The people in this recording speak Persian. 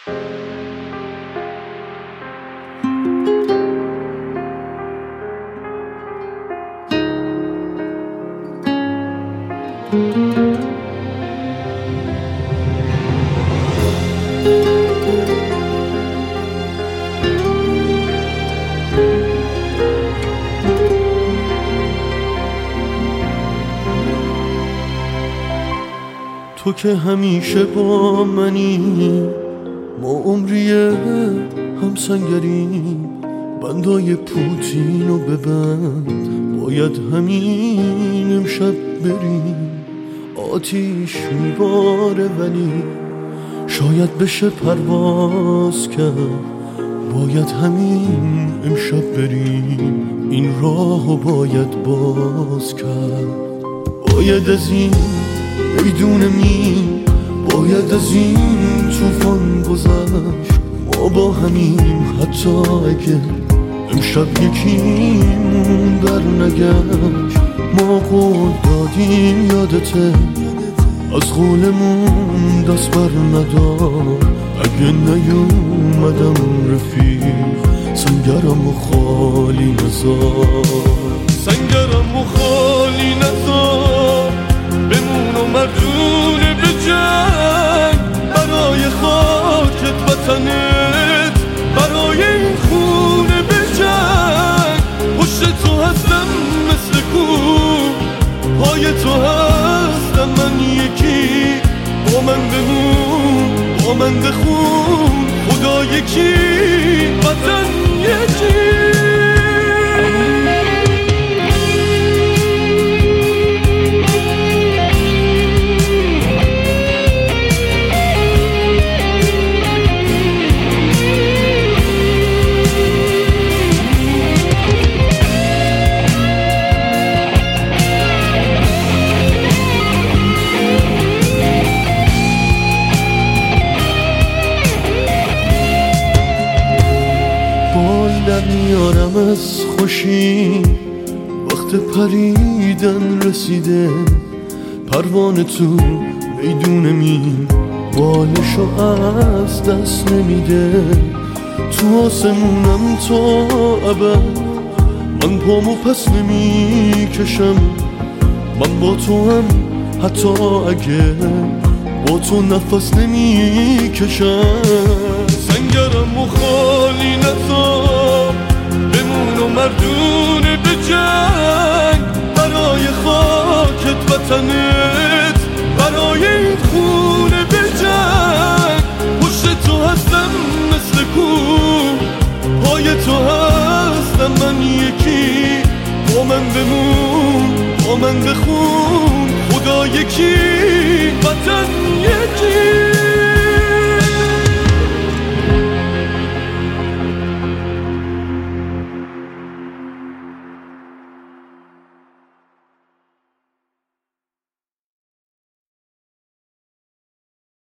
تو که همیشه با منی، ما عمریه هم سنگریم، بندای پوتینو ببند، باید همین امشب بریم. آتیش میباره ولی شاید بشه پرواز کرد، باید همین امشب بریم، این راهو باید باز کرد. باید از این میدونه باید از این توفان گذشت، ما با همیم حتی اگه امشب یکیمون در نگشت. ما قول دادیم یادته، از قولمون دست بر ندار، اگه نیومدم رفیق سنگرم خالی نذار، سنگرم خالی نذار، بمون و مردونه به جنگ، برای خاکت وطنت، برای این خونه به جنگ. پشت تو هستم مثل کوه، پای تو هستم من یکی، با من بمون با من بخون، خدا یکی وطن یکی. در میارم از خوشی، وقت پریدن رسیده، پروانه تو میدون مین، بالشو از دست نمیده. تو آسمونم تا ابد، من پامو پس نمیکشم، من با تو هم حتی اگه با تو نفس نمیکشم. سنگرم و خالی نذار، بمون و مردونه به جنگ، برای خاکت وطنت، برای این خونه به جنگ. پشت تو هستم مثل کوه، پای تو هستم من یکی، با من بمون با من بخون، خدا یکی